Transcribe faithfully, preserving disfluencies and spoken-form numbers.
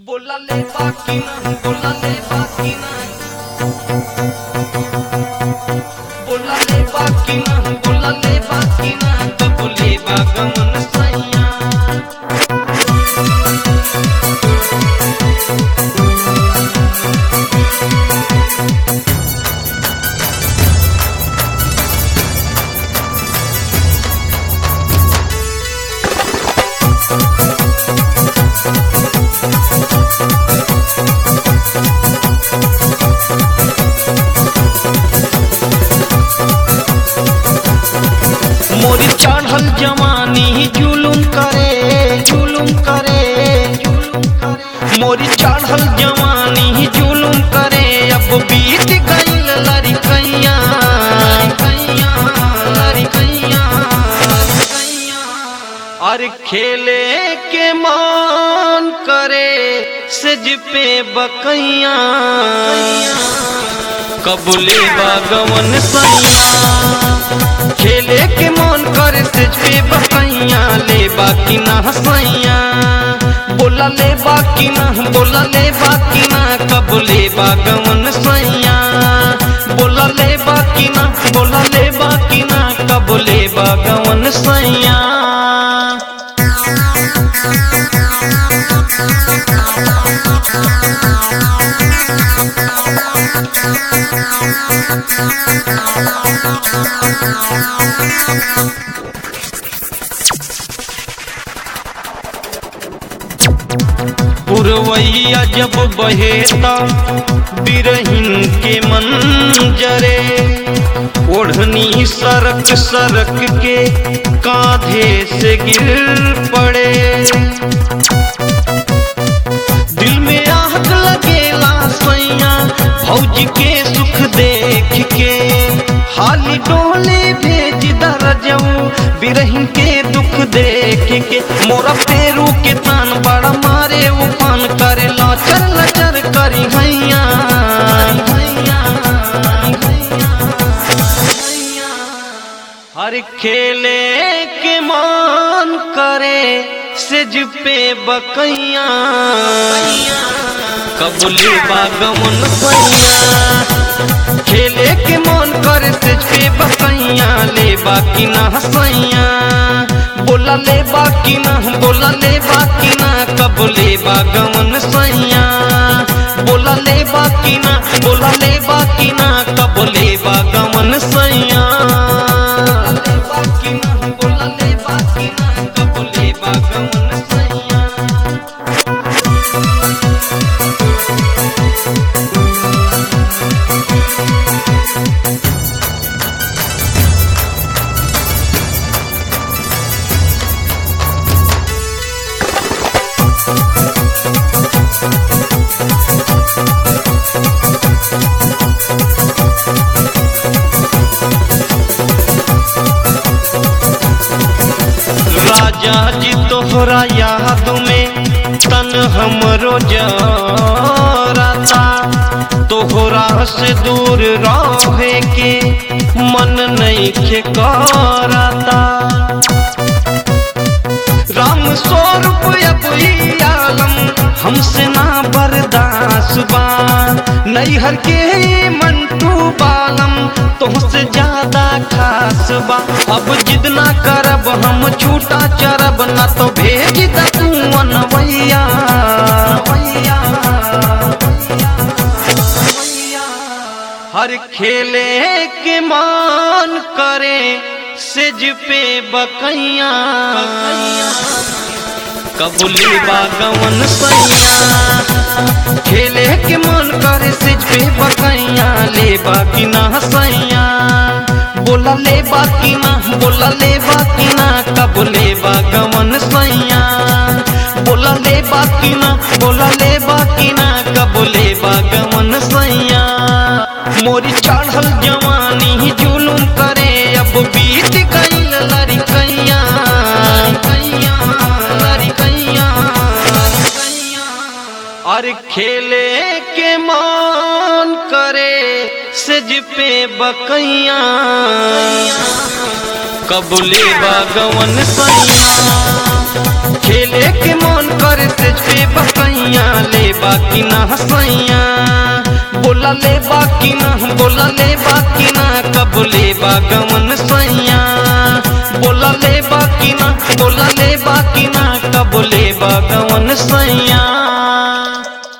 बोला ले बाकी ना बोला ले बाकी ना बोला ले बाकी ना बोला ले बाकी ना तो बोले बागमन सैया मोरी चढ़ल जवानी जुलुम करे जुलुम करे मोरी चढ़ल जवानी जुलुम करे अब बीत गईल लड़कैया लड़कैया और खेले के मान करे सज पे बकैया कबूले बागवन सैया खेले के मन करे सेज पे बकैया ले बाकी ना हसैया बोला ले बाकी ना बोला ले बाकी ना कब ले बागवन सैया बोला ले बाकी ना बोला ले बाकी ना कब ले बागवन सैया पुरवैया जब बहेता बिरहिन के मंजरे ओढ़नी सरक सरक के कांधे से गिर पड़े दिल में आग लगेला सैया भौजी के सुख देख के हाली डोले भेज दरजऊ बिरहिन के दुख देख के मोरा पेरू के तान बड़ा मारे उफान करे लचर लचर करी हैया हर खेले के मान करे सेज पे बकैया कबूले बागवन सैया खेले के मन करे सेज पे बकैया ले बाकी ना हसैया बोला ले बाकी ना बोला ले बाकी ना कबूले बागवन सैया बोला ले बाकी ना बोला ले बाकी ना कबूले बागवन सैया बाकी ना बोला ले बाकी ना कबूले बागवन सैया राजा जी तोहरा याद में तन हमरो जराता तोहरा से दूर रहे के मन नहीं के कराता राम स्वरूप आलम हमसे ना बर्दाश्त बा नैहर के मंटू बालम तुमसे ज्यादा खास बा अब जिद ना करब हम छूटा चरब ना तो भेज द तू अनवैया हर खेले के मान करे सेज पे बकैया कबूले बागवन सैया खेले के मन करे सेज पे बकैया ले बाकी ना हसैया बोला ले बाकी ना बोला ले बाकी ना कबूले बागवन सैया बोला ले बाकी ना बोला ले बाकी ना कबूले बागवन सैया मोरी चढ़ल जवानी जुलुम करे अब बीत गईल लड़कैया लड़कैया और खेले के मान करे सेज पे बकैया कबूले बागवन सैया खेले के मन करे से पे बसैया ले बाकी ना हसैया बोला ले बाकी ना बोला ले बाकी ना कब ले बागवन सैया बोला ले बाकी ना बोला ले बाकी ना कब ले बागवन सैया